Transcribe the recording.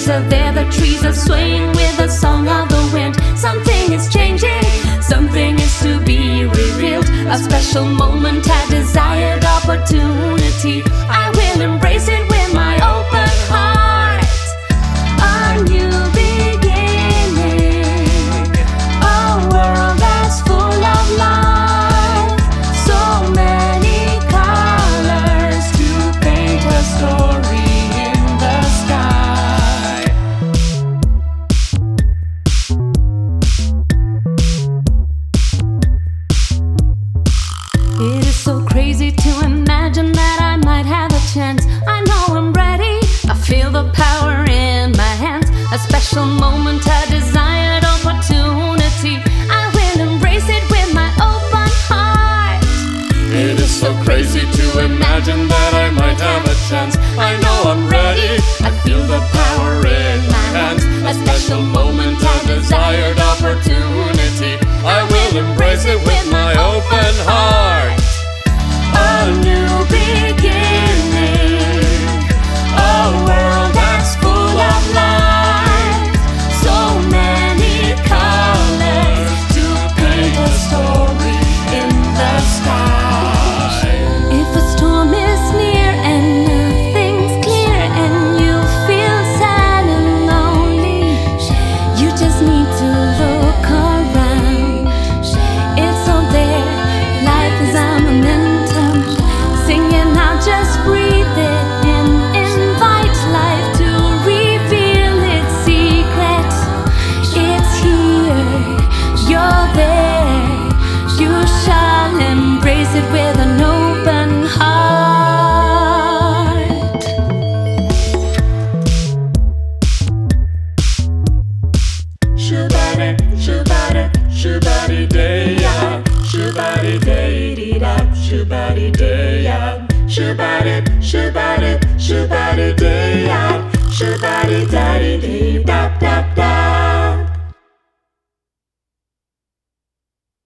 leaves are there, the trees are swaying with the song of the wind. Something is changing, something is to be revealed. A special moment, a desired opportunity. I will embrace it with my open heart. A new beginning, a world that's full of life. So many colors to paint a story in the sky. It is so crazy to imagine that I might have a chance. I know I'm ready, I feel the power in my hands. A special moment, a desired opportunity. I will embrace it with my open heart. It is so crazy to imagine that I might have a chance. I know I'm ready, I feel the power in my hands. A special moment, a desired opportunity. I will embrace it with my open heart. A new beginning, a world that's full of life. So many colors to paint a story in the sky. If a storm is near and nothing's clear and you feel sad and lonely, you just need to look around. It's all there, life is a momentum. Singing out, just breathe it in. Invite life to reveal its secrets. It's here, you're there. You shall embrace it with an open heart. Shubari, shubari, shubari day ya. Shubari day dee da. Shubari day ya. Shubari, shubari, shubari day ya. Shubari da dee dee da da da.